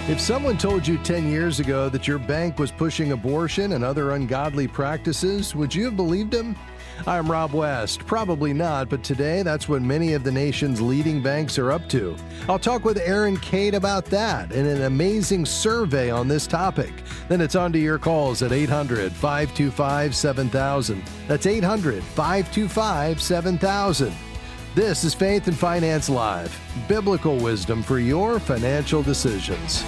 If someone told you 10 years ago that your bank was pushing abortion and other ungodly practices, would you have believed him? I'm Rob West. Probably not, but today that's what many of the nation's leading banks are up to. I'll talk with Aaron Cade about that and an amazing survey on this topic. Then it's on to your calls at 800-525-7000. That's 800-525-7000. This is Faith and Finance Live, biblical wisdom for your financial decisions.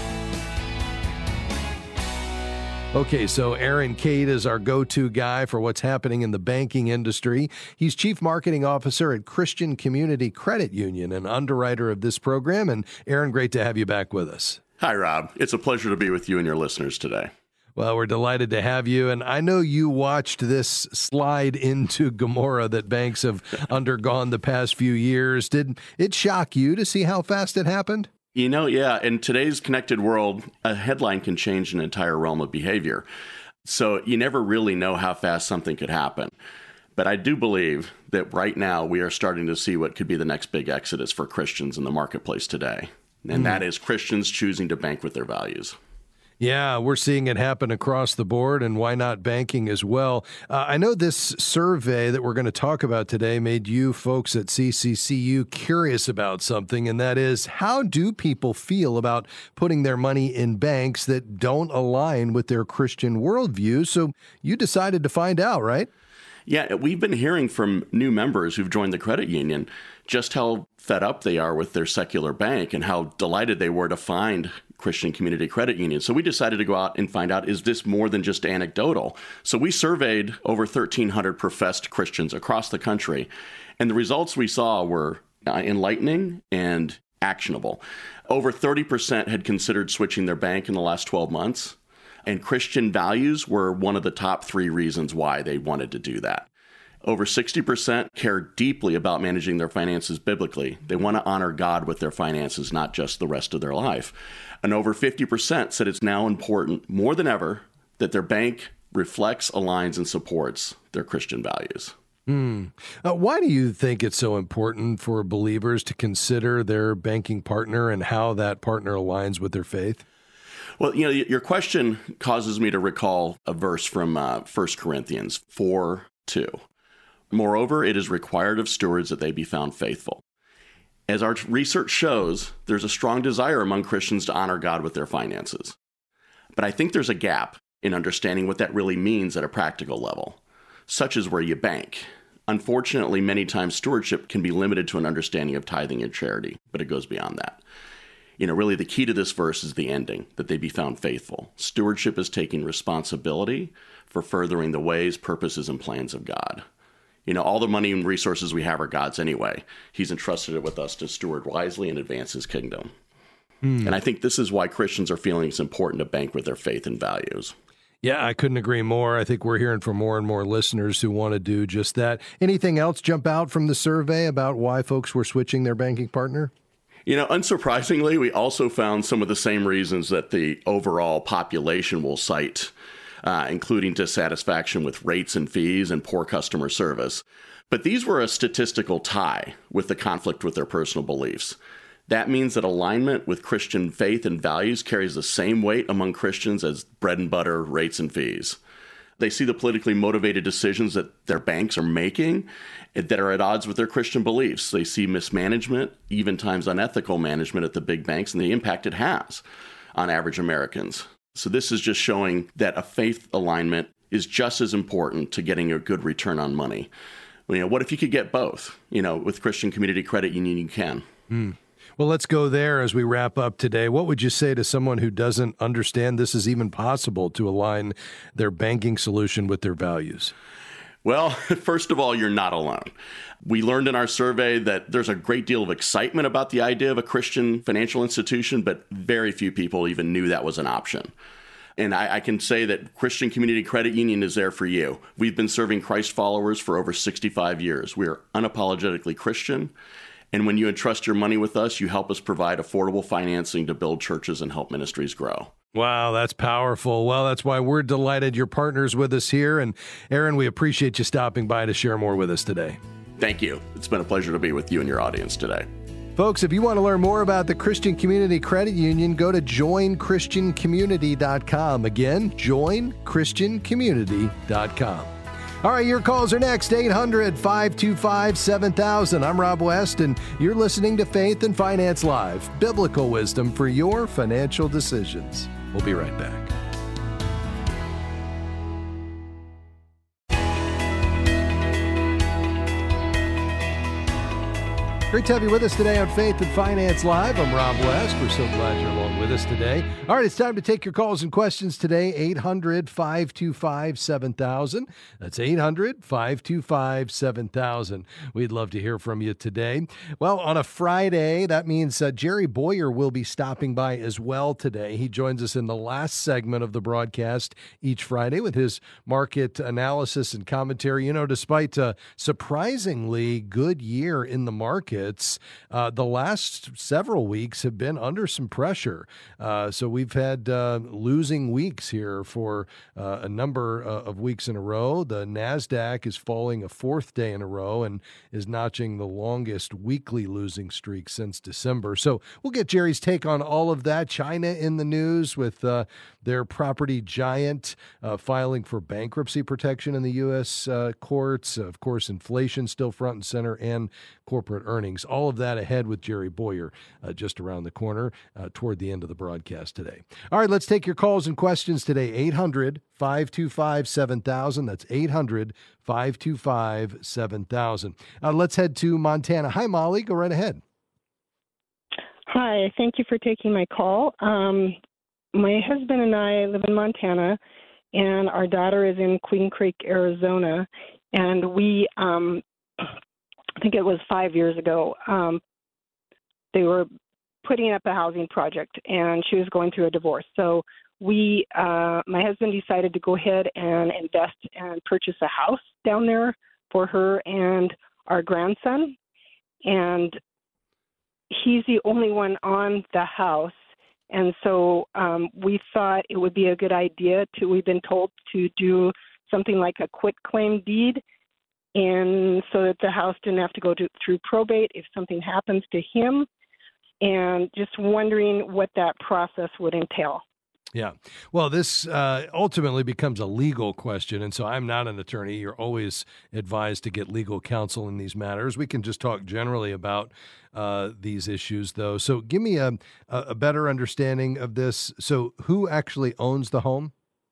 Okay, so Aaron Cade is our go-to guy for what's happening in the banking industry. He's Chief Marketing Officer at Christian Community Credit Union and underwriter of this program. And Aaron, great to have you back with us. Hi, Rob. It's a pleasure to be with you and your listeners today. Well, we're delighted to have you. And I know you watched this slide into Gomorrah that banks have undergone the past few years. Did it shock you to see how fast it happened? Yeah, in today's connected world, a headline can change an entire realm of behavior. So you never really know how fast something could happen. But I do believe that right now we are starting to see what could be the next big exodus for Christians in the marketplace today. And that is Christians choosing to bank with their values. Yeah, we're seeing it happen across the board, and why not banking as well? I know this survey that we're going to talk about today made you folks at CCCU curious about something, and that is, how do people feel about putting their money in banks that don't align with their Christian worldview? So you decided to find out, right? Yeah, we've been hearing from new members who've joined the credit union just how fed up they are with their secular bank and how delighted they were to find Christian Community Credit Union. So we decided to go out and find out, is this more than just anecdotal? So we surveyed over 1,300 professed Christians across the country, and the results we saw were enlightening and actionable. Over 30% had considered switching their bank in the last 12 months, and Christian values were one of the top 3 reasons why they wanted to do that. Over 60% care deeply about managing their finances biblically. They want to honor God with their finances, not just the rest of their life. And over 50% said it's now important, more than ever, that their bank reflects, aligns, and supports their Christian values. Why do you think it's so important for believers to consider their banking partner and how that partner aligns with their faith? Well, your question causes me to recall a verse from 1 Corinthians 4:2. Moreover, it is required of stewards that they be found faithful. As our research shows, there's a strong desire among Christians to honor God with their finances. But I think there's a gap in understanding what that really means at a practical level, such as where you bank. Unfortunately, many times stewardship can be limited to an understanding of tithing and charity, but it goes beyond that. Really the key to this verse is the ending, that they be found faithful. Stewardship is taking responsibility for furthering the ways, purposes, and plans of God. All the money and resources we have are God's anyway. He's entrusted it with us to steward wisely and advance his kingdom. And I think this is why Christians are feeling it's important to bank with their faith and values. Yeah, I couldn't agree more. I think we're hearing from more and more listeners who want to do just that. Anything else jump out from the survey about why folks were switching their banking partner? Unsurprisingly, we also found some of the same reasons that the overall population will cite, including dissatisfaction with rates and fees and poor customer service. But these were a statistical tie with the conflict with their personal beliefs. That means that alignment with Christian faith and values carries the same weight among Christians as bread and butter, rates and fees. They see the politically motivated decisions that their banks are making that are at odds with their Christian beliefs. They see mismanagement, even times unethical management at the big banks, and the impact it has on average Americans. So this is just showing that a faith alignment is just as important to getting a good return on money. What if you could get both? With Christian Community Credit Union, you can. Well, let's go there as we wrap up today. What would you say to someone who doesn't understand this is even possible to align their banking solution with their values? Well, first of all, you're not alone. We learned in our survey that there's a great deal of excitement about the idea of a Christian financial institution, but very few people even knew that was an option. And I can say that Christian Community Credit Union is there for you. We've been serving Christ followers for over 65 years. We are unapologetically Christian. And when you entrust your money with us, you help us provide affordable financing to build churches and help ministries grow. Wow, that's powerful. Well, that's why we're delighted you're partners with us here. And Aaron, we appreciate you stopping by to share more with us today. Thank you. It's been a pleasure to be with you and your audience today. Folks, if you want to learn more about the Christian Community Credit Union, go to joinchristiancommunity.com. Again, joinchristiancommunity.com. All right, your calls are next, 800-525-7000. I'm Rob West, and you're listening to Faith and Finance Live, biblical wisdom for your financial decisions. We'll be right back. Great to have you with us today on Faith and Finance Live. I'm Rob West. We're so glad you're along with us today. All right, it's time to take your calls and questions today. 800-525-7000. That's 800-525-7000. We'd love to hear from you today. Well, on a Friday, that means Jerry Bowyer will be stopping by as well today. He joins us in the last segment of the broadcast each Friday with his market analysis and commentary. You know, despite a surprisingly good year in the market, the last several weeks have been under some pressure. So we've had losing weeks here for a number of weeks in a row. The NASDAQ is falling a fourth day in a row and is notching the longest weekly losing streak since December. So we'll get Jerry's take on all of that. China in the news with their property giant filing for bankruptcy protection in the U.S. courts. Of course, inflation still front and center, and corporate earnings. All of that ahead with Jerry Bowyer just around the corner toward the end of the broadcast today. All right, let's take your calls and questions today. 800-525-7000. That's 800-525-7000. Let's head to Montana. Hi, Molly. Go right ahead. Hi. Thank you for taking my call. My husband and I live in Montana, and our daughter is in Queen Creek, Arizona. And we, I think it was 5 years ago, they were putting up a housing project, and she was going through a divorce. So my husband decided to go ahead and invest and purchase a house down there for her and our grandson. And he's the only one on the house. And so we thought it would be a good idea we've been told to do something like a quitclaim deed, and so that the house didn't have to go through probate if something happens to him, and just wondering what that process would entail. Yeah. Well, this ultimately becomes a legal question, and so I'm not an attorney. You're always advised to get legal counsel in these matters. We can just talk generally about these issues, though. So give me a better understanding of this. So who actually owns the home?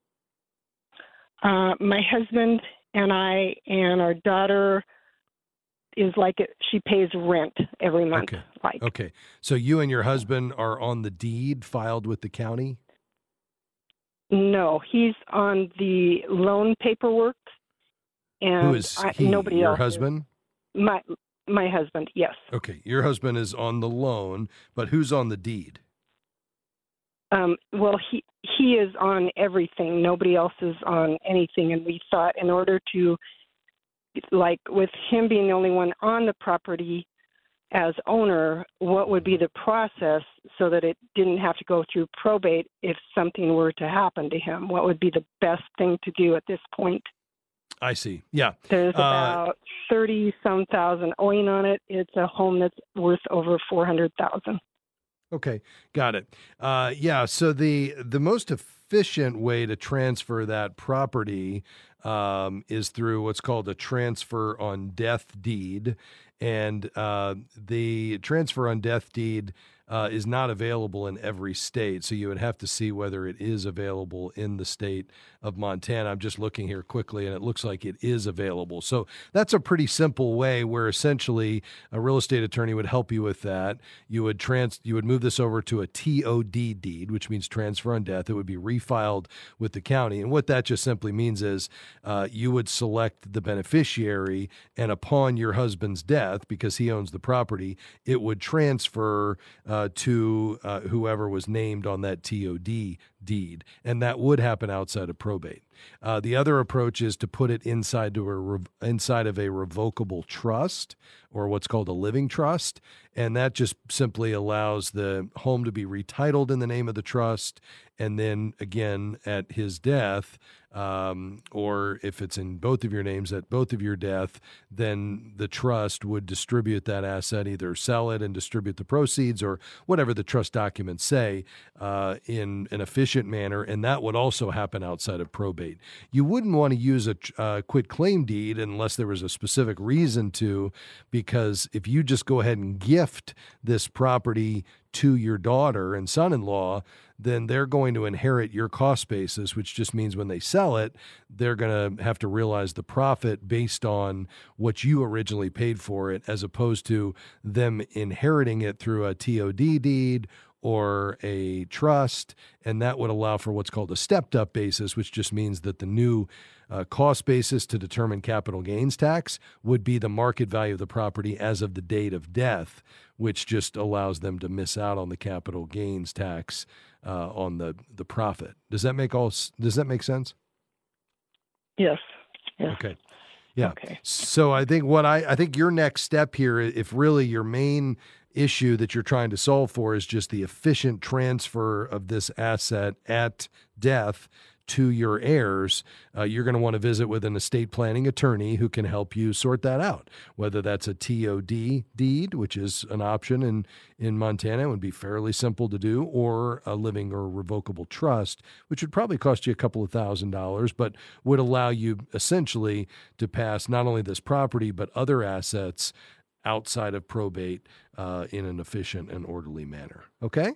My husband and I, and our daughter is she pays rent every month. Okay. Okay. So you and your husband are on the deed filed with the county? No, he's on the loan paperwork. And who is he? Nobody your else husband? My husband, yes. Okay. Your husband is on the loan, but who's on the deed? Well, he is on everything. Nobody else is on anything. And we thought in order to, with him being the only one on the property as owner, what would be the process so that it didn't have to go through probate if something were to happen to him? What would be the best thing to do at this point? I see. Yeah. There's about 30-some thousand owing on it. It's a home that's worth over $400,000. Okay, got it. Yeah, so the most efficient way to transfer that property is through what's called a transfer on death deed, and the transfer on death deed is not available in every state, so you would have to see whether it is available in the state of Montana. I'm just looking here quickly, and it looks like it is available. So that's a pretty simple way where essentially a real estate attorney would help you with that. You would move this over to a TOD deed, which means transfer on death. It would be refiled with the county, and what that just simply means is you would select the beneficiary, and upon your husband's death, because he owns the property, it would transfer to whoever was named on that TOD deed, and that would happen outside of probate. The other approach is to put it inside of a revocable trust, or what's called a living trust, and that just simply allows the home to be retitled in the name of the trust, and then again at his death, or if it's in both of your names at both of your death, then the trust would distribute that asset, either sell it and distribute the proceeds or whatever the trust documents say, in an efficient manner, and that would also happen outside of probate. You wouldn't want to use a quitclaim deed unless there was a specific reason to, because if you just go ahead and gift this property to your daughter and son-in-law, then they're going to inherit your cost basis, which just means when they sell it, they're going to have to realize the profit based on what you originally paid for it, as opposed to them inheriting it through a TOD deed or a trust, and that would allow for what's called a stepped-up basis, which just means that the new cost basis to determine capital gains tax would be the market value of the property as of the date of death, which just allows them to miss out on the capital gains tax on the profit. Does that make sense? Yes. Yes. Okay. Yeah. Okay. So I think I think your next step here, if really your main issue that you're trying to solve for is just the efficient transfer of this asset at death to your heirs, you're going to want to visit with an estate planning attorney who can help you sort that out, whether that's a TOD deed, which is an option in Montana, it would be fairly simple to do, or a living or revocable trust, which would probably cost you a couple of $1,000s, but would allow you essentially to pass not only this property, but other assets outside of probate in an efficient and orderly manner. Okay?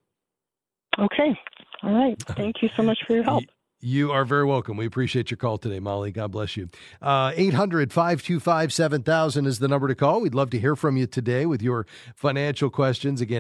Okay. All right. Thank you so much for your help. You are very welcome. We appreciate your call today, Molly. God bless you. 800-525-7000 is the number to call. We'd love to hear from you today with your financial questions. Again,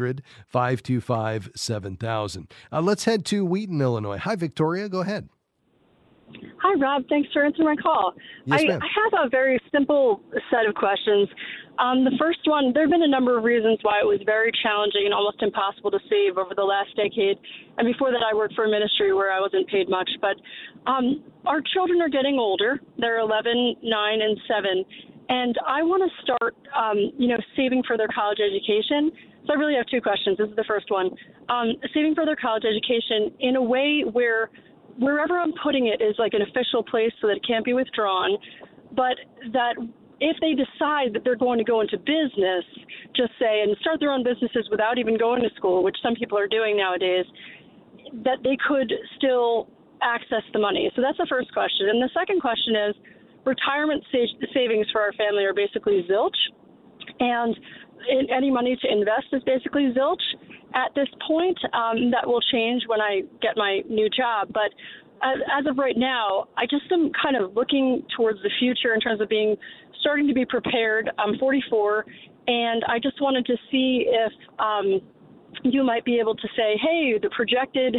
800-525-7000. Let's head to Wheaton, Illinois. Hi, Victoria. Go ahead. Hi, Rob. Thanks for answering my call. Yes, ma'am. I have a very simple set of questions. The first one, there have been a number of reasons why it was very challenging and almost impossible to save over the last decade. And before that, I worked for a ministry where I wasn't paid much. But our children are getting older. They're 11, 9, and 7. And I want to start, saving for their college education. So I really have two questions. This is the first one. Saving for their college education in a way where wherever I'm putting it is like an official place so that it can't be withdrawn, but that if they decide that they're going to go into business, just say, and start their own businesses without even going to school, which some people are doing nowadays, that they could still access the money. So that's the first question. And the second question is, retirement savings for our family are basically zilch, and any money to invest is basically zilch at this point. That will change when I get my new job. But as of right now, I just am kind of looking towards the future in terms of starting to be prepared. I'm 44, and I just wanted to see if you might be able to say, hey, the projected,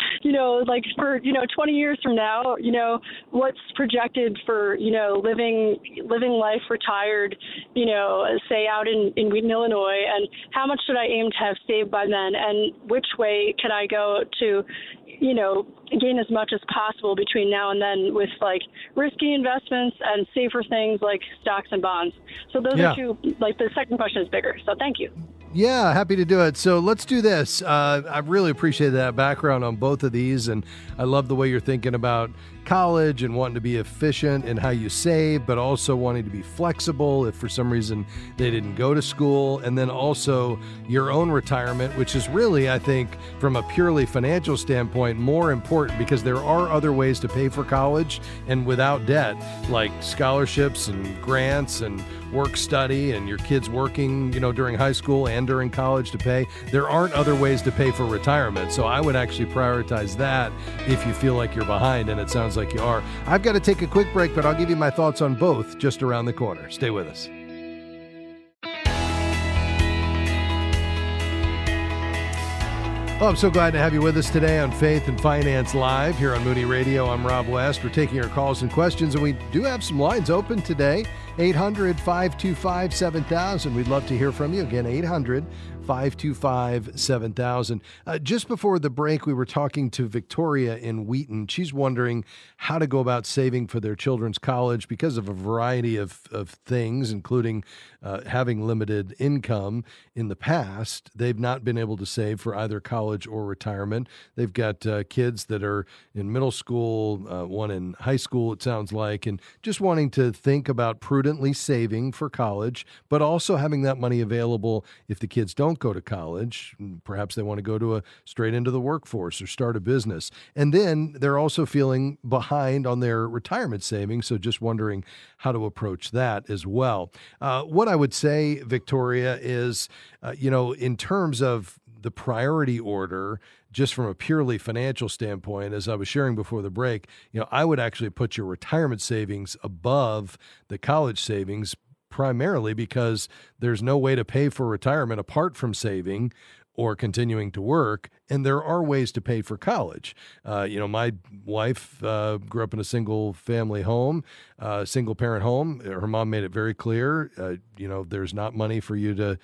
for 20 years from now, what's projected for, living life retired, say out in Wheaton, Illinois, and how much should I aim to have saved by then, and which way can I go to, gain as much as possible between now and then with risky investments and safer things like stocks and bonds. So those are two, the second question is bigger. So thank you. Yeah, happy to do it. So let's do this. I really appreciate that background on both of these, and I love the way you're thinking about college and wanting to be efficient in how you save, but also wanting to be flexible if for some reason they didn't go to school, and then also your own retirement, which is really, I think, from a purely financial standpoint, more important because there are other ways to pay for college and without debt, like scholarships and grants and work study and your kids working, during high school and during college to pay. There aren't other ways to pay for retirement. So I would actually prioritize that if you feel like you're behind, and it sounds like you are. I've got to take a quick break, but I'll give you my thoughts on both just around the corner. Stay with us. Well, I'm so glad to have you with us today on Faith and Finance Live here on Moody Radio. I'm Rob West. We're taking your calls and questions, and we do have some lines open today. 800-525-7000. We'd love to hear from you. Again, 800-525-7000. Just before the break, we were talking to Victoria in Wheaton. She's wondering how to go about saving for their children's college because of a variety of things, including having limited income in the past. They've not been able to save for either college or retirement. They've got kids that are in middle school, one in high school, it sounds like, and just wanting to think about prudently saving for college, but also having that money available if the kids don't go to college. Perhaps they want to go to straight into the workforce or start a business. And then they're also feeling behind on their retirement savings, so just wondering how to approach that as well. What I would say, Victoria, is, in terms of the priority order, just from a purely financial standpoint, as I was sharing before the break, I would actually put your retirement savings above the college savings, primarily because there's no way to pay for retirement apart from saving or continuing to work, and there are ways to pay for college. My wife grew up in a single-family home, single-parent home. Her mom made it very clear, there's not money for you to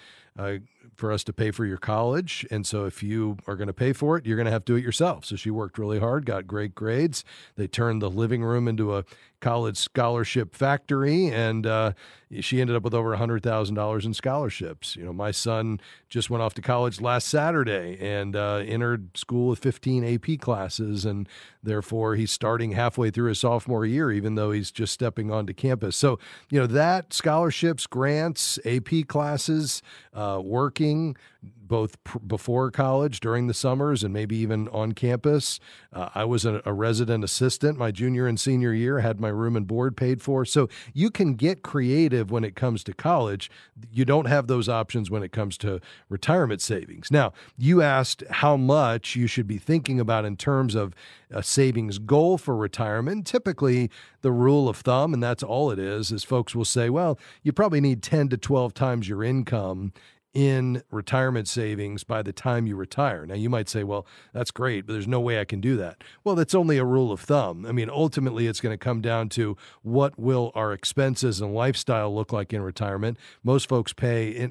for us to pay for your college, and so if you are going to pay for it, you're going to have to do it yourself. So she worked really hard, got great grades. They turned the living room into a college scholarship factory, and she ended up with over $100,000 in scholarships. My son just went off to college last Saturday and entered school with 15 AP classes, and therefore he's starting halfway through his sophomore year, even though he's just stepping onto campus. So, that scholarships, grants, AP classes, working both before college, during the summers, and maybe even on campus. I was a resident assistant my junior and senior year, had my room and board paid for. So you can get creative when it comes to college. You don't have those options when it comes to retirement savings. Now, you asked how much you should be thinking about in terms of a savings goal for retirement. Typically, the rule of thumb, and that's all it is folks will say, well, you probably need 10 to 12 times your income in retirement savings by the time you retire. Now, you might say, well, that's great, but there's no way I can do that. Well, that's only a rule of thumb. I mean, ultimately, it's going to come down to what will our expenses and lifestyle look like in retirement. Most folks but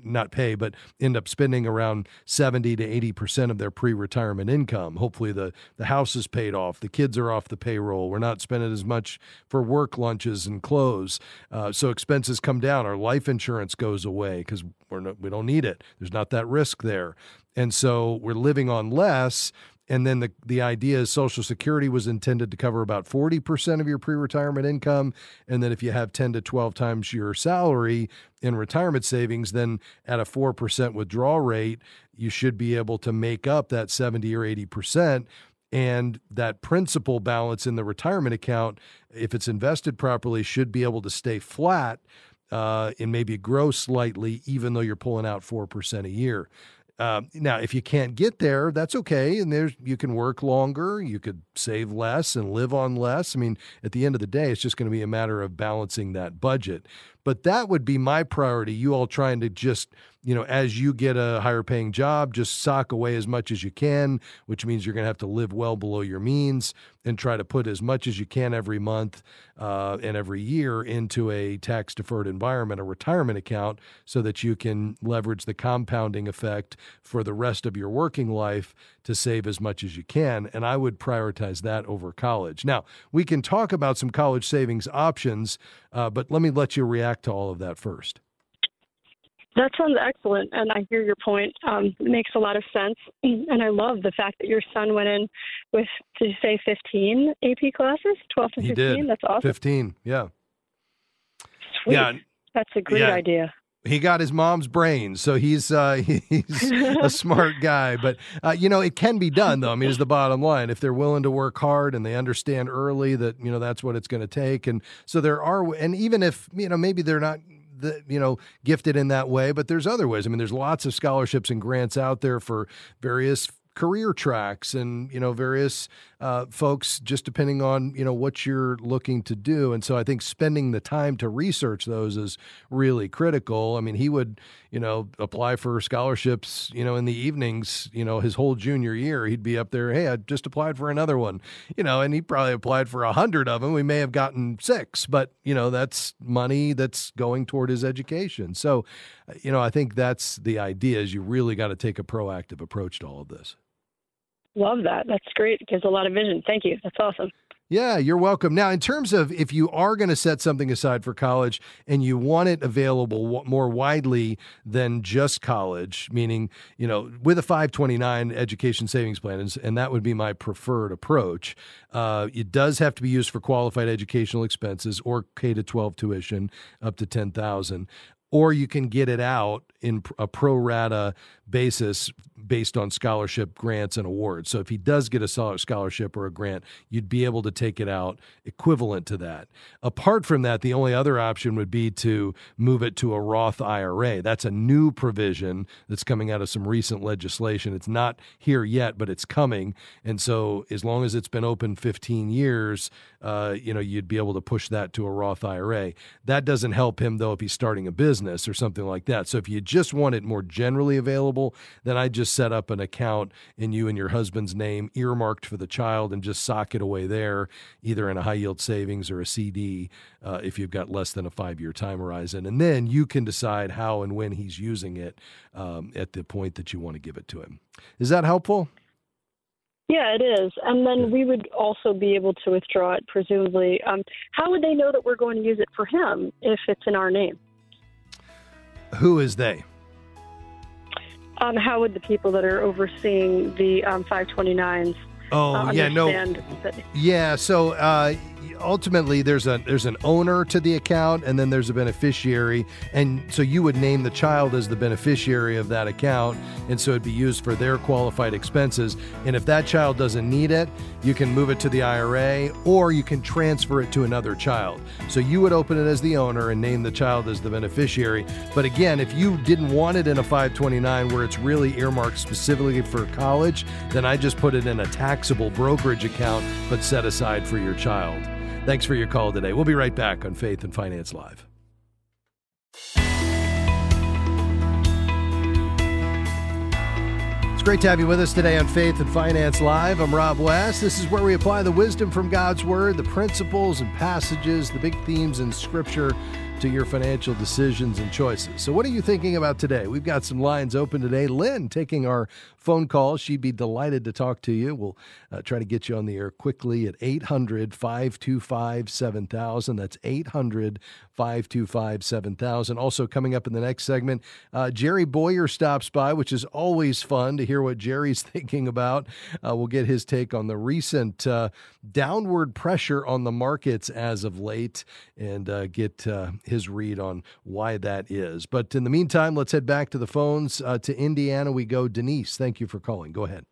end up spending around 70 to 80% of their pre-retirement income. Hopefully, the house is paid off. The kids are off the payroll. We're not spending as much for work lunches and clothes. So expenses come down. Our life insurance goes away because we don't need it. There's not that risk there. And so we're living on less. And then the idea is Social Security was intended to cover about 40% of your pre-retirement income. And then if you have 10 to 12 times your salary in retirement savings, then at a 4% withdrawal rate, you should be able to make up that 70 or 80%. And that principal balance in the retirement account, if it's invested properly, should be able to stay flat and maybe grow slightly, even though you're pulling out 4% a year. Now, if you can't get there, that's okay. And you can work longer, you could save less and live on less. I mean, at the end of the day, it's just going to be a matter of balancing that budget. But that would be my priority. You all trying to just, as you get a higher paying job, just sock away as much as you can, which means you're going to have to live well below your means and try to put as much as you can every month and every year into a tax-deferred environment, a retirement account, so that you can leverage the compounding effect for the rest of your working life to save as much as you can. And I would prioritize that over college. Now, we can talk about some college savings options, but let me let you react to all of that first. That sounds excellent, and I hear your point. It makes a lot of sense, and I love the fact that your son went in with, did you say 15 AP classes, 12 to 15? He did. That's awesome. 15, yeah. Sweet. Yeah. That's a great idea. He got his mom's brains, so he's a smart guy. But, it can be done, though. I mean, is the bottom line. If they're willing to work hard and they understand early that, that's what it's going to take. And so and even if, maybe they're not, gifted in that way, but there's other ways. I mean, there's lots of scholarships and grants out there for various career tracks and, various folks, just depending on, what you're looking to do. And so I think spending the time to research those is really critical. I mean, he would, apply for scholarships, in the evenings, his whole junior year. He'd be up there, hey, I just applied for another one, and he probably applied for 100 of them. We may have gotten 6, but, that's money that's going toward his education. So, I think that's the idea, is you really got to take a proactive approach to all of this. Love that. That's great. It gives a lot of vision. Thank you. That's awesome. Yeah, you're welcome. Now, in terms of if you are going to set something aside for college and you want it available more widely than just college, meaning, with a 529 education savings plan, and that would be my preferred approach, it does have to be used for qualified educational expenses or K-12 tuition up to $10,000. Or you can get it out in a pro rata basis based on scholarship, grants, and awards. So if he does get a scholarship or a grant, you'd be able to take it out equivalent to that. Apart from that, the only other option would be to move it to a Roth IRA. That's a new provision that's coming out of some recent legislation. It's not here yet, but it's coming. And so as long as it's been open 15 years, you'd be able to push that to a Roth IRA. That doesn't help him, though, if he's starting a business or something like that. So if you just want it more generally available, then I just set up an account in you and your husband's name earmarked for the child and just sock it away there, either in a high yield savings or a CD, if you've got less than a 5-year time horizon. And then you can decide how and when he's using it at the point that you want to give it to him. Is that helpful? Yeah, it is. And then we would also be able to withdraw it, presumably. How would they know that we're going to use it for him if it's in our name? Who is they? How would the people that are overseeing the 529s understand that? Yeah, so ultimately there's an owner to the account, and then there's a beneficiary, and so you would name the child as the beneficiary of that account, and so it'd be used for their qualified expenses. And if that child doesn't need it, you can move it to the IRA, or you can transfer it to another child. So you would open it as the owner and name the child as the beneficiary. But again, if you didn't want it in a 529 where it's really earmarked specifically for college, then I just put it in a taxable brokerage account, but set aside for your child. Thanks for your call today. We'll be right back on Faith and Finance Live. It's great to have you with us today on Faith and Finance Live. I'm Rob West. This is where we apply the wisdom from God's Word, the principles and passages, the big themes in Scripture to your financial decisions and choices. So what are you thinking about today? We've got some lines open today. Lynn taking our phone call. She'd be delighted to talk to you. We'll try to get you on the air quickly at 800-525-7000. That's 800-525-7000. Also coming up in the next segment, Jerry Boyer stops by, which is always fun to hear what Jerry's thinking about. We'll get his take on the recent downward pressure on the markets as of late and get his read on why that is. But in the meantime, let's head back to the phones. To Indiana we go. Denise, thank you for calling. Go ahead.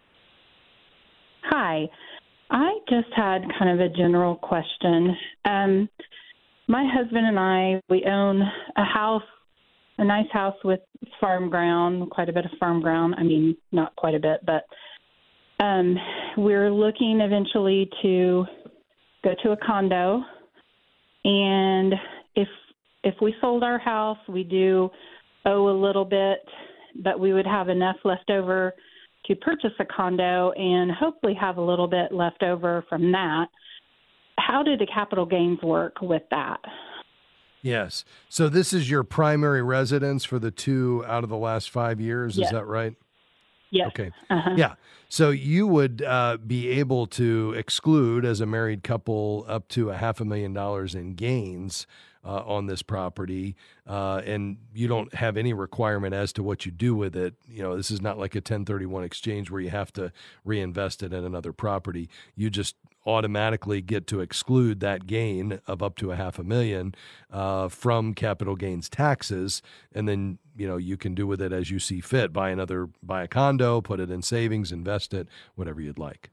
Hi. I just had kind of a general question. My husband and I, we own a house, a nice house with farm ground, quite a bit of farm ground. I mean, not quite a bit, but we're looking eventually to go to a condo. And if we sold our house, we do owe a little bit, but we would have enough left over to purchase a condo and hopefully have a little bit left over from that. How do the capital gains work with that? Yes. So this is your primary residence for the 2 out of the last 5 years. Yes. Is that right? Yes. Okay. Uh-huh. Yeah. So you would be able to exclude, as a married couple, up to $500,000 in gains on this property, and you don't have any requirement as to what you do with it. This is not like a 1031 exchange where you have to reinvest it in another property. You just automatically get to exclude that gain of up to $500,000 from capital gains taxes, and then you can do with it as you see fit. Buy a condo, put it in savings, invest it, whatever you'd like.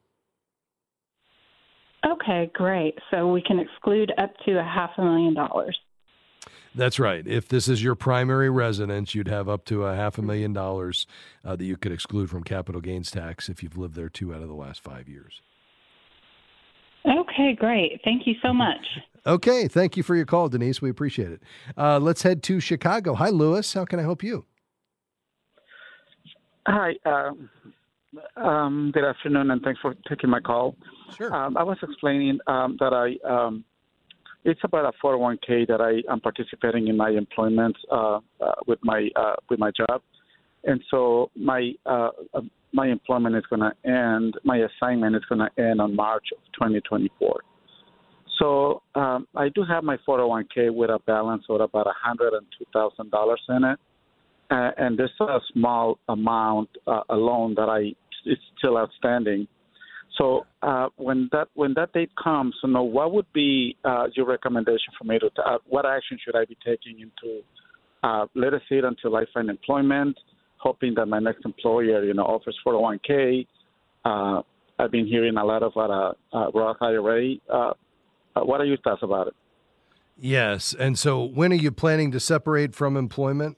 Okay, great. So we can exclude up to $500,000. That's right. If this is your primary residence, you'd have up to $500,000 that you could exclude from capital gains tax if you've lived there 2 out of the last 5 years. Okay, great. Thank you so much. Okay. Thank you for your call, Denise. We appreciate it. Let's head to Chicago. Hi, Lewis. How can I help you? Hi. Good afternoon, and thanks for taking my call. Sure. I was explaining that it's about a 401k that I am participating in my employment with my job, and so my employment is going to end. My assignment is going to end on March of 2024. So I do have my 401k with a balance of about $102,000 in it, and there's a small amount, a loan that it's still outstanding. So when that date comes, what would be your recommendation for me to what action should I be taking into let us see it until I find employment, hoping that my next employer offers 401k. I've been hearing a lot about Roth IRA. What are your thoughts about it? Yes. And so when are you planning to separate from employment?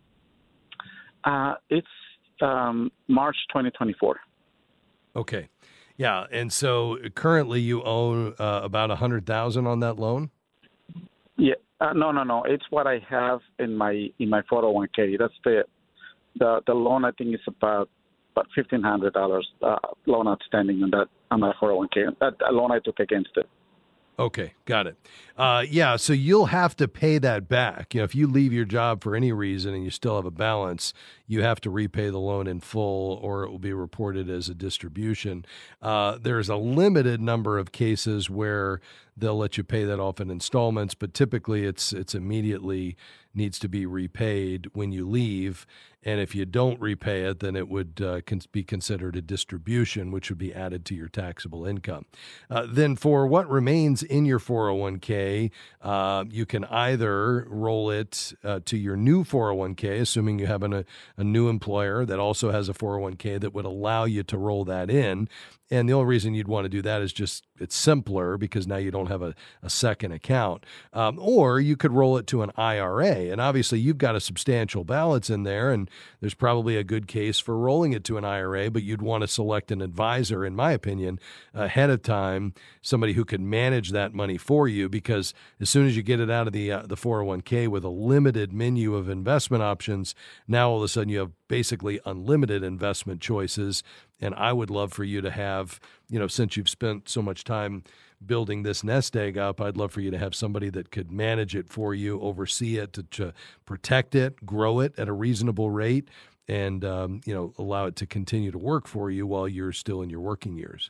It's March 2024. Okay. Yeah. And so currently you own about $100,000 on that loan? Yeah. No. It's what I have in my 401k. That's the loan. I think is about $1,500 loan outstanding on my 401k. That loan I took against it. Okay, got it. Yeah, so you'll have to pay that back. If you leave your job for any reason and you still have a balance, you have to repay the loan in full, or it will be reported as a distribution. There's a limited number of cases where they'll let you pay that off in installments, but typically it's immediately needs to be repaid when you leave. And if you don't repay it, then it would be considered a distribution, which would be added to your taxable income. Then for what remains in your 401k, you can either roll it to your new 401k, assuming you have a new employer that also has a 401k that would allow you to roll that in. And the only reason you'd want to do that is just it's simpler because now you don't have a second account. Or you could roll it to an IRA. And obviously you've got a substantial balance in there, and there's probably a good case for rolling it to an IRA, but you'd want to select an advisor, in my opinion, ahead of time, somebody who can manage that money for you, because as soon as you get it out of the 401k with a limited menu of investment options, now all of a sudden you have basically unlimited investment choices. And I would love for you to have, since you've spent so much time building this nest egg up, I'd love for you to have somebody that could manage it for you, oversee it, to protect it, grow it at a reasonable rate, and, allow it to continue to work for you while you're still in your working years.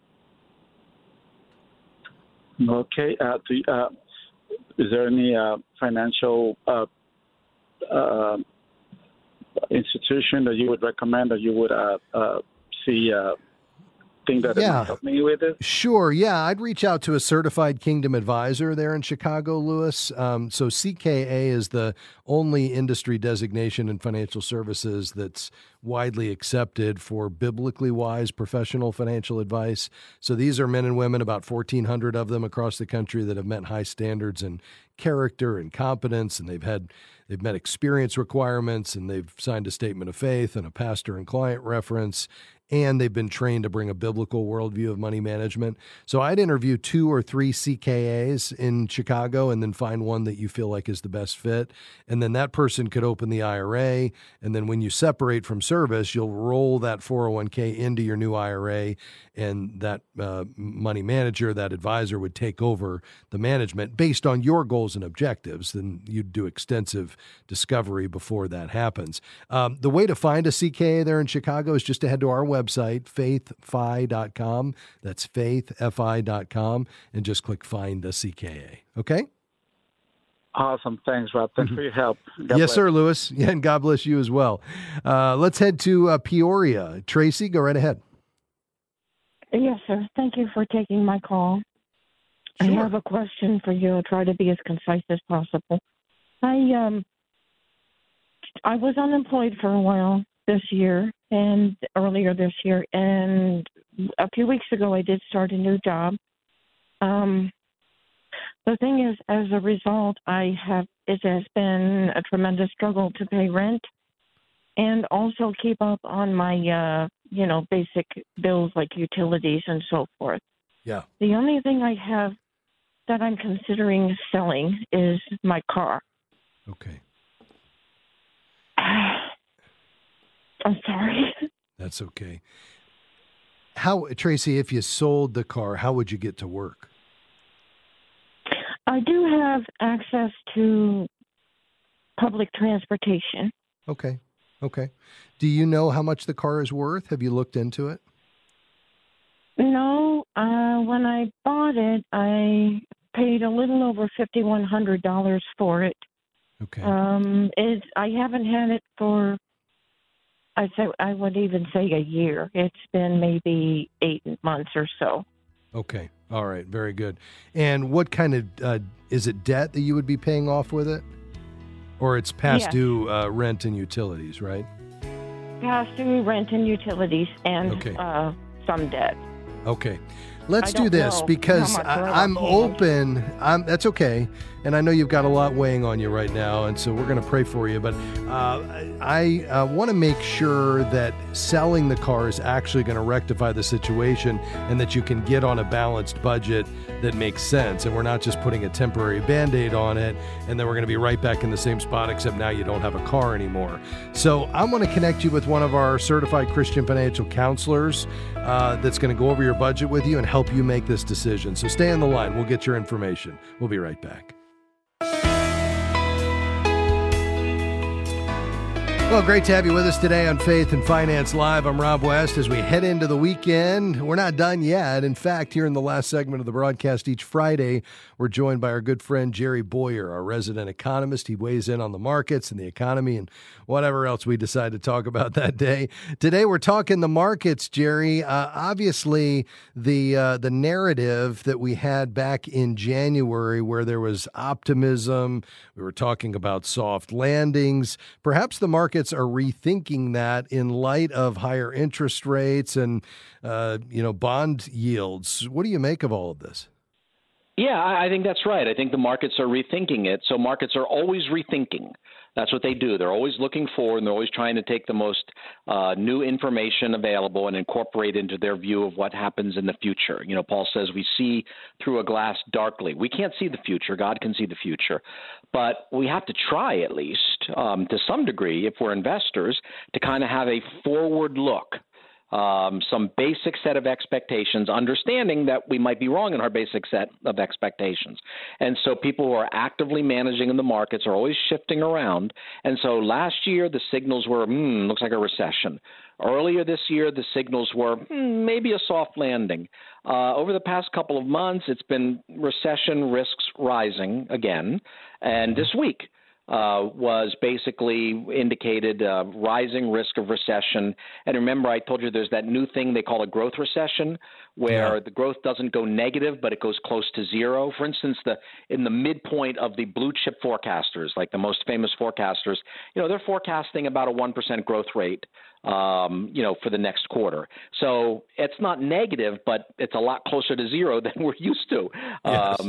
Okay. Is there any financial institution that you would recommend, that you would see thing that might help me with it? Sure. Yeah. I'd reach out to a certified Kingdom advisor there in Chicago, Lewis. So CKA is the only industry designation in financial services that's widely accepted for biblically wise professional financial advice. So these are men and women, about 1,400 of them across the country, that have met high standards in character and competence, and they've met experience requirements, and they've signed a statement of faith and a pastor and client reference, and they've been trained to bring a biblical worldview of money management. So I'd interview 2 or 3 CKAs in Chicago and then find one that you feel like is the best fit. And then that person could open the IRA. And then when you separate from service, you'll roll that 401k into your new IRA, and that money manager, that advisor, would take over the management based on your goals and objectives. Then you'd do extensive discovery before that happens. The way to find a CKA there in Chicago is just to head to our website, faithfi.com. That's faithfi.com, and just click Find a CKA. Okay? Awesome. Thanks, Rob. Thanks for your help. God bless. Sir, Lewis. Yeah, and God bless you as well. Let's head to Peoria. Tracy, go right ahead. Yes, sir. Thank you for taking my call. Sure. I have a question for you. I'll try to be as concise as possible. I was unemployed for a while this year and earlier this year, and a few weeks ago I did start a new job. The thing is, as a result, I have it has been a tremendous struggle to pay rent and also keep up on my, basic bills like utilities and so forth. Yeah. The only thing I have that I'm considering selling is my car. Okay. I'm sorry. That's okay. Tracy, if you sold the car, how would you get to work? I do have access to public transportation. Okay. Do you know how much the car is worth? Have you looked into it? No. When I bought it, I paid a little over $5,100 for it. Okay. I haven't had it for, I would even say a year. It's been maybe 8 months or so. Okay. All right. Very good. And what kind of, is it debt that you would be paying off with it? Or it's past due rent and utilities, right? Past due rent and utilities and some debt. Okay. Let's do this because I'm open. That's okay. And I know you've got a lot weighing on you right now, and so we're going to pray for you. But I want to make sure that selling the car is actually going to rectify the situation and that you can get on a balanced budget that makes sense. And we're not just putting a temporary Band-Aid on it, and then we're going to be right back in the same spot, except now you don't have a car anymore. So I'm going to connect you with one of our certified Christian financial counselors that's going to go over your budget with you and help you make this decision. So stay on the line. We'll get your information. We'll be right back. Well, great to have you with us today on Faith and Finance Live. I'm Rob West. As we head into the weekend, we're not done yet. In fact, here in the last segment of the broadcast each Friday, we're joined by our good friend Jerry Boyer, our resident economist. He weighs in on the markets and the economy and whatever else we decide to talk about that day. Today, we're talking the markets, Jerry. Obviously, the narrative that we had back in January where there was optimism, we were talking about soft landings. Perhaps the markets are rethinking that in light of higher interest rates and, bond yields. What do you make of all of this? Yeah, I think that's right. I think the markets are rethinking it. So markets are always rethinking. That's what they do. They're always looking forward, and they're always trying to take the most new information available and incorporate into their view of what happens in the future. You know, Paul says we see through a glass darkly. We can't see the future. God can see the future. But we have to try at least to some degree, if we're investors, to kind of have a forward look. Some basic set of expectations, understanding that we might be wrong in our basic set of expectations. And so people who are actively managing in the markets are always shifting around. And so last year, the signals were, looks like a recession. Earlier this year, the signals were maybe a soft landing. Over the past couple of months, it's been recession risks rising again. And this week, was basically indicated rising risk of recession. And remember, I told you there's that new thing they call a growth recession, where the growth doesn't go negative, but it goes close to zero. For instance, in the midpoint of the blue chip forecasters, like the most famous forecasters, they're forecasting about a 1% growth rate, for the next quarter. So it's not negative, but it's a lot closer to zero than we're used to. Yes.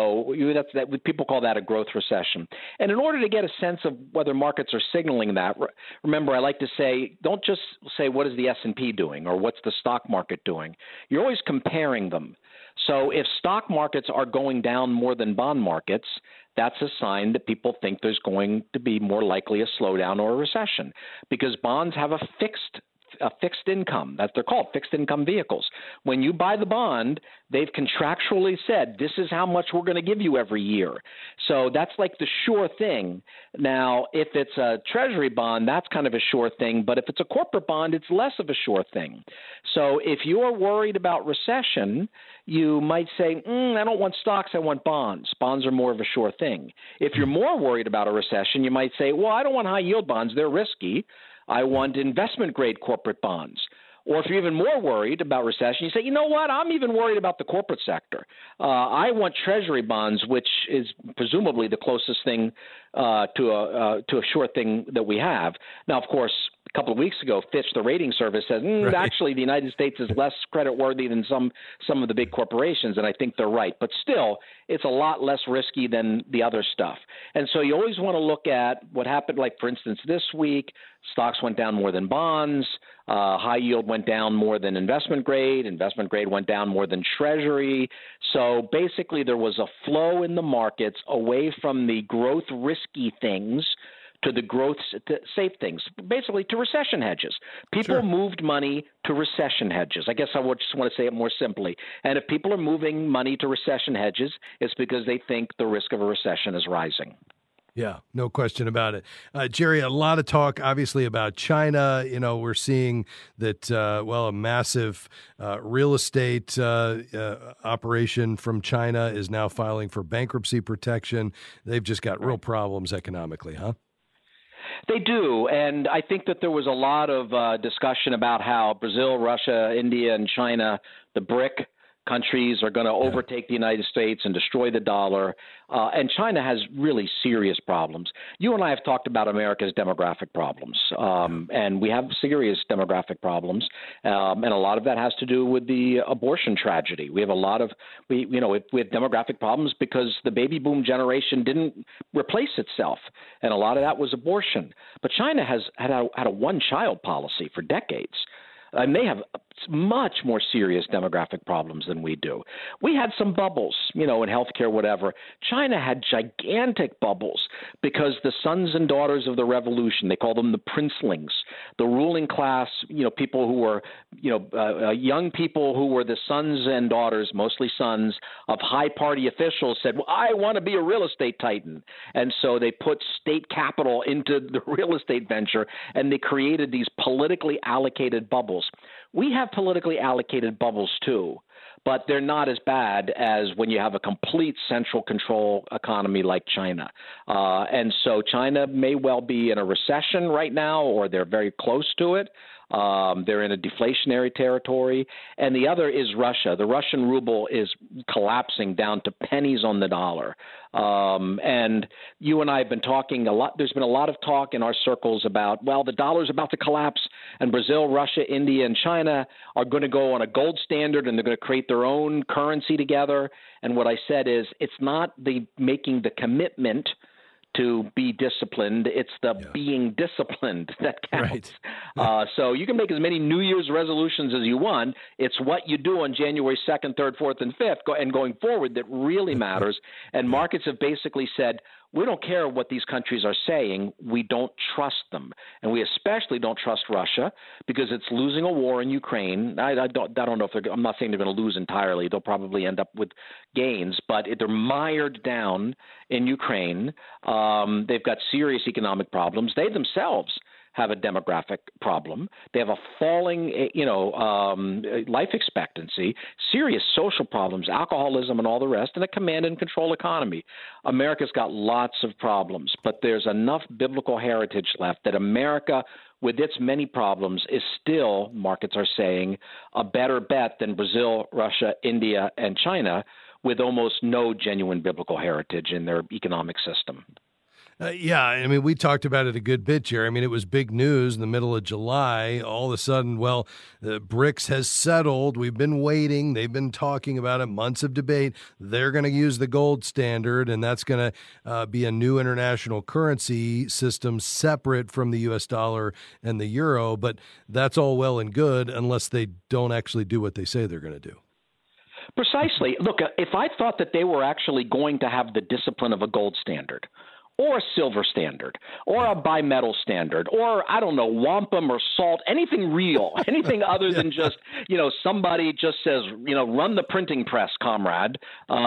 People call that a growth recession. And in order to get a sense of whether markets are signaling that, remember, I like to say, don't just say, what is the S&P doing or what's the stock market doing? You're always comparing them. So if stock markets are going down more than bond markets, that's a sign that people think there's going to be more likely a slowdown or a recession, because bonds have a fixed income. They're called fixed income vehicles. When you buy the bond, they've contractually said, this is how much we're going to give you every year. So that's like the sure thing. Now, if it's a treasury bond, that's kind of a sure thing. But if it's a corporate bond, it's less of a sure thing. So if you're worried about recession, you might say, I don't want stocks, I want bonds. Bonds are more of a sure thing. If you're more worried about a recession, you might say, well, I don't want high yield bonds. They're risky. I want investment-grade corporate bonds. Or if you're even more worried about recession, you say, you know what, I'm even worried about the corporate sector. I want treasury bonds, which is presumably the closest thing to a sure thing that we have. Now, of course, couple of weeks ago, Fitch, the rating service, says actually the United States is less creditworthy than some of the big corporations, and I think they're right. But still, it's a lot less risky than the other stuff. And so you always want to look at what happened, like, for instance, this week, stocks went down more than bonds. High yield went down more than investment grade. Investment grade went down more than treasury. So basically there was a flow in the markets away from the growth risky things to the growth to safe things, basically to recession hedges. People moved money to recession hedges. I guess I would just want to say it more simply. And if people are moving money to recession hedges, it's because they think the risk of a recession is rising. Yeah, no question about it. Jerry, a lot of talk, obviously, about China. You know, we're seeing that, a massive real estate operation from China is now filing for bankruptcy protection. They've just got real problems economically, huh? They do, and I think that there was a lot of discussion about how Brazil, Russia, India, and China, the BRIC countries, are going to overtake the United States and destroy the dollar. And China has really serious problems. You and I have talked about America's demographic problems, and we have serious demographic problems. And a lot of that has to do with the abortion tragedy. We have we have demographic problems because the baby boom generation didn't replace itself. And a lot of that was abortion. But China has had a one-child policy for decades. And they have much more serious demographic problems than we do. We had some bubbles, in healthcare, whatever. China had gigantic bubbles because the sons and daughters of the revolution, they call them the princelings, the ruling class, people who were, young people who were the sons and daughters, mostly sons, of high party officials said, well, I want to be a real estate titan. And so they put state capital into the real estate venture, and they created these politically allocated bubbles. We have politically allocated bubbles too, but they're not as bad as when you have a complete central control economy like China. And so China may well be in a recession right now, or they're very close to it. They're in a deflationary territory. And the other is Russia. The Russian ruble is collapsing down to pennies on the dollar. And you and I have been talking a lot. There's been a lot of talk in our circles about, the dollar's about to collapse, and Brazil, Russia, India, and China are going to go on a gold standard, and they're going to create their own currency together. And what I said is, it's not the making the commitment to be disciplined. It's the being disciplined that counts. Right. So you can make as many New Year's resolutions as you want. It's what you do on January 2nd, 3rd, 4th, and 5th and going forward that really matters. And markets have basically said, we don't care what these countries are saying. We don't trust them. And we especially don't trust Russia because it's losing a war in Ukraine. I don't know if I'm not saying they're going to lose entirely. They'll probably end up with gains, but they're mired down in Ukraine. They've got serious economic problems. They themselves have a demographic problem. They have a falling, life expectancy, serious social problems, alcoholism and all the rest, and a command and control economy. America's got lots of problems, but there's enough biblical heritage left that America, with its many problems, is still, markets are saying, a better bet than Brazil, Russia, India, and China, with almost no genuine biblical heritage in their economic system. We talked about it a good bit, Jerry. It was big news in the middle of July. All of a sudden, the BRICS has settled. We've been waiting. They've been talking about it, months of debate. They're going to use the gold standard, and that's going to be a new international currency system separate from the U.S. dollar and the euro. But that's all well and good unless they don't actually do what they say they're going to do. Precisely. Look, if I thought that they were actually going to have the discipline of a gold standard, or a silver standard, or a bimetal standard, or, I don't know, wampum or salt, anything real, anything other than just, somebody just says, run the printing press, comrade.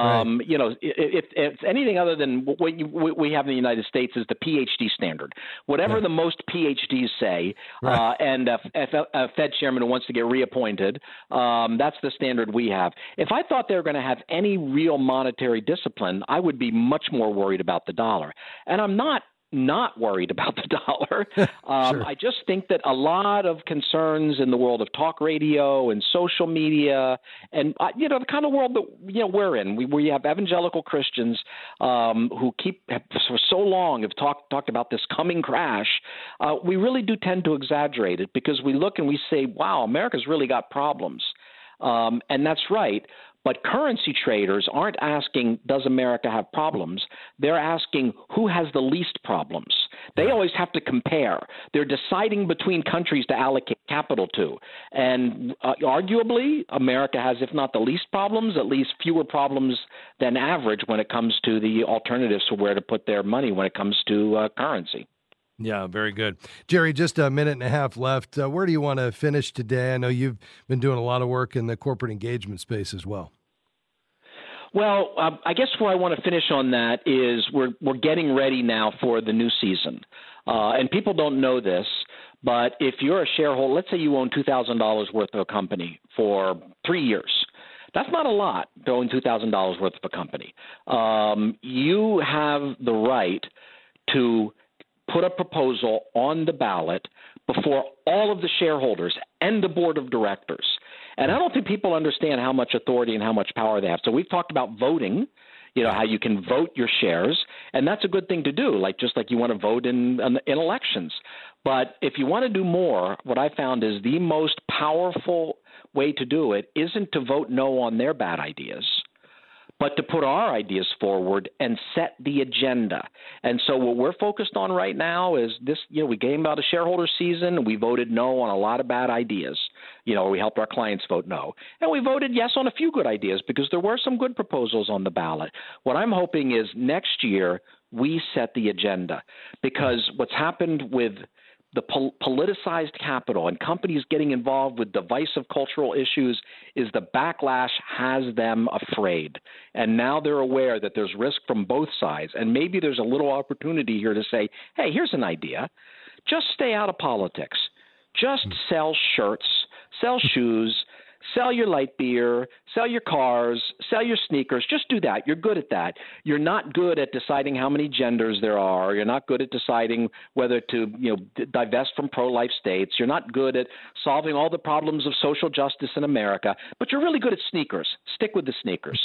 If anything other than what we have in the United States is the PhD standard. Whatever the most PhDs say, and a Fed chairman who wants to get reappointed, that's the standard we have. If I thought they were going to have any real monetary discipline, I would be much more worried about the dollar. And I'm not not worried about the dollar. Sure. I just think that a lot of concerns in the world of talk radio and social media and, the kind of world that, we're in, we have evangelical Christians who for so long have talked about this coming crash. We really do tend to exaggerate it because we look and we say, wow, America's really got problems. And that's right. But currency traders aren't asking, does America have problems? They're asking, who has the least problems? They always have to compare. They're deciding between countries to allocate capital to. And arguably, America has, if not the least problems, at least fewer problems than average when it comes to the alternatives for where to put their money when it comes to currency. Yeah, very good. Jerry, just a minute and a half left. Where do you want to finish today? I know you've been doing a lot of work in the corporate engagement space as well. Well, I guess where I want to finish on that is we're getting ready now for the new season. And people don't know this, but if you're a shareholder, let's say you own $2,000 worth of a company for 3 years. That's not a lot to own $2,000 worth of a company. You have the right to put a proposal on the ballot before all of the shareholders and the board of directors. And I don't think people understand how much authority and how much power they have. So we've talked about voting, how you can vote your shares, and that's a good thing to do, just like you want to vote in elections. But if you want to do more, what I found is the most powerful way to do it isn't to vote no on their bad ideas, but to put our ideas forward and set the agenda. And so what we're focused on right now is this, we came out of shareholder season, we voted no on a lot of bad ideas. We helped our clients vote no. And we voted yes on a few good ideas because there were some good proposals on the ballot. What I'm hoping is next year we set the agenda, because what's happened with the politicized capital and companies getting involved with divisive cultural issues is the backlash has them afraid. And now they're aware that there's risk from both sides. And maybe there's a little opportunity here to say, hey, here's an idea. Just stay out of politics. Just sell shirts, sell shoes, sell your light beer, sell your cars, sell your sneakers. Just do that. You're good at that. You're not good at deciding how many genders there are. You're not good at deciding whether to, divest from pro-life states. You're not good at solving all the problems of social justice in America, but you're really good at sneakers. Stick with the sneakers.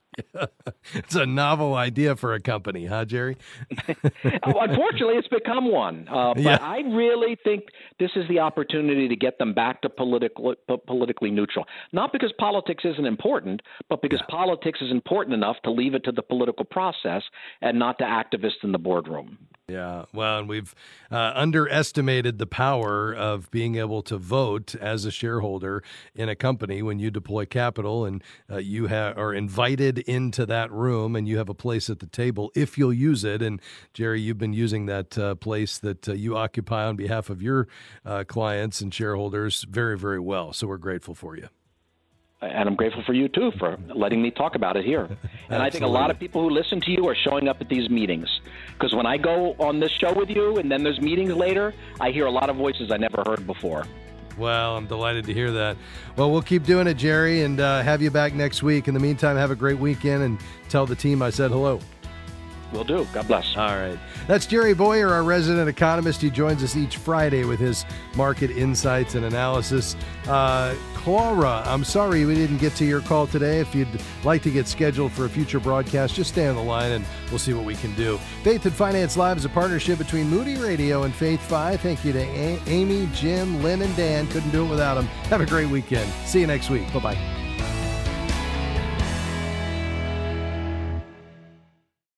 It's a novel idea for a company, huh, Jerry? Unfortunately, it's become one. But I really think this is the opportunity to get them back to politically neutral. Not because politics isn't important, but because politics is important enough to leave it to the political process and not to activists in the boardroom. Yeah, well, and we've underestimated the power of being able to vote as a shareholder in a company when you deploy capital, and you are invited into that room and you have a place at the table if you'll use it. And Jerry, you've been using that place that you occupy on behalf of your clients and shareholders very, very well. So we're grateful for you. And I'm grateful for you, too, for letting me talk about it here. And I think a lot of people who listen to you are showing up at these meetings. Because when I go on this show with you and then there's meetings later, I hear a lot of voices I never heard before. Well, I'm delighted to hear that. Well, we'll keep doing it, Jerry, and have you back next week. In the meantime, have a great weekend and tell the team I said hello. Will do. God bless. All right. That's Jerry Bowyer, our resident economist. He joins us each Friday with his market insights and analysis. Clara, I'm sorry we didn't get to your call today. If you'd like to get scheduled for a future broadcast, just stay on the line and we'll see what we can do. Faith and Finance Live is a partnership between Moody Radio and Faith 5. Thank you to Amy, Jim, Lynn, and Dan. Couldn't do it without them. Have a great weekend. See you next week. Bye-bye.